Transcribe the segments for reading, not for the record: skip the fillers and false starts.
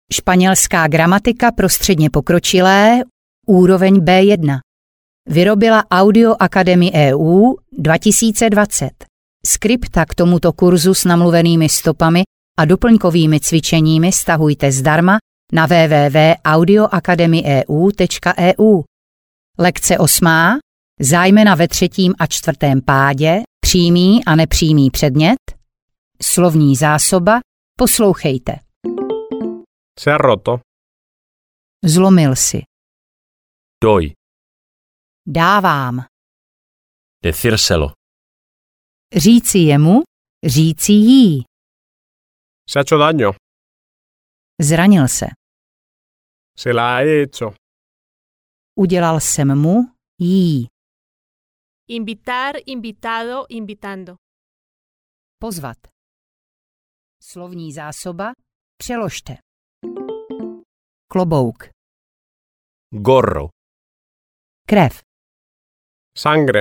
Španělská gramatika pro středně pokročilé, úroveň B1. Vyrobila Audio Academy EU 2020. Skripta k tomuto kurzu s namluvenými stopami a doplňkovými cvičeními stahujte zdarma na www.audioacademyeu.eu. Lekce 8. Zájmena ve 3. a 4. pádě, přímý a nepřímý předmět. Slovní zásoba, poslouchejte. Se ha roto. Zlomil si. Doy. Dávám. Decírselo. Říci jemu, říci jí. Se ha hecho daño. Zranil se. Se la he hecho. Udělal jsem mu, jí. Invitar, invitado, invitando. Pozvat. Slovní zásoba, přeložte. Klobouk. Gorro. Krev. Sangre.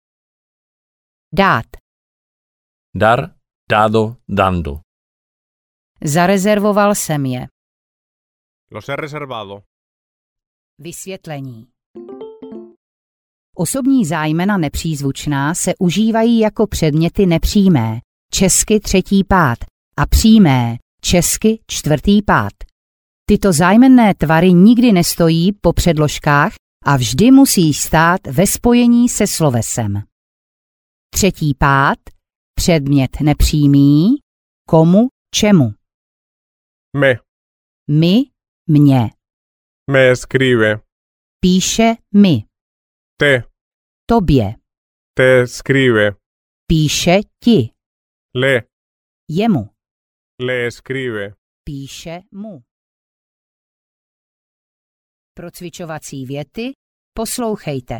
Dát. Dar, dado, dando. Zarezervoval jsem je. Los he reservado. Vysvětlení. Osobní zájmena nepřízvučná se užívají jako předměty nepřímé, česky 3. pád, a přímé, česky 4. pád. Tyto zájmenné tvary nikdy nestojí po předložkách a vždy musí stát ve spojení se slovesem. 3. pád, předmět nepřímý, komu, čemu. Me. My, mě. Me escribe. Píše mi. Te. Tobě. Te escribe. Píše ti. Le. Jemu. Le escribe. Píše mu. Pro cvičovací věty poslouchejte.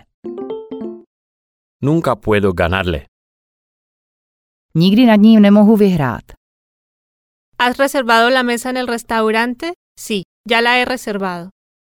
Nunca puedo ganarle. Nikdy nad ním nemohu vyhrát. ¿Has reservado la mesa en el restaurante? Sí, ya la he reservado.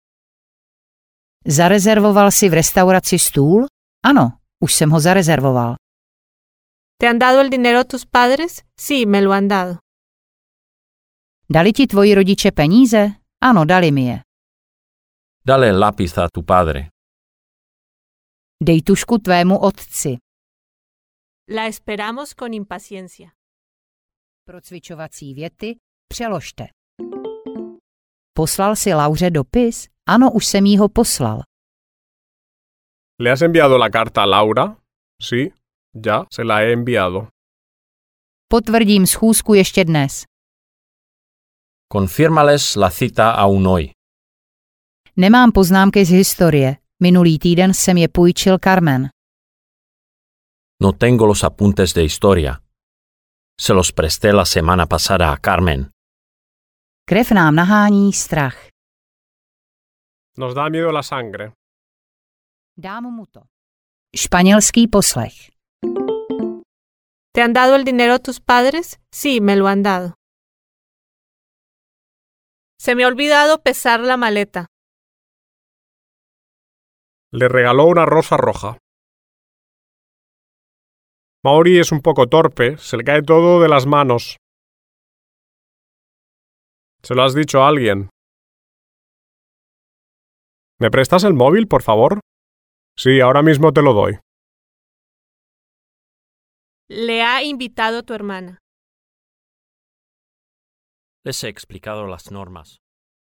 Zarezervoval si v restauraci stůl? Ano, už jsem ho zarezervoval. ¿Te han dado el dinero tus padres? Sí, me lo han dado. Dali ti tvoji rodiče peníze? Ano, dali mi je. Dale el lápiz a tu padre. Dej tužku tvému otci. La esperamos con impaciencia. Pro cvičovací věty přeložte. Poslal si Lauře dopis? Ano, už jsem jí ho poslal. ¿Le has enviado la carta a Laura? Sí, ya se la he enviado. Potvrdím schůzku ještě dnes. Confírmales la cita aún hoy. Nemám poznámky z historie. Minulý týden jsem je půjčil Carmen. No tengo los apuntes de historia. Se los presté la semana pasada a Carmen. Krev nám nahání strach. Nos da miedo la sangre. Dám mu to. Španělský poslech. ¿Te han dado el dinero tus padres? Sí, me lo han dado. Se me ha olvidado pesar la maleta. Le regaló una rosa roja. Mauri es un poco torpe, se le cae todo de las manos. ¿Se lo has dicho a alguien? ¿Me prestas el móvil, por favor? Sí, ahora mismo te lo doy. Le ha invitado tu hermana. Les he explicado las normas.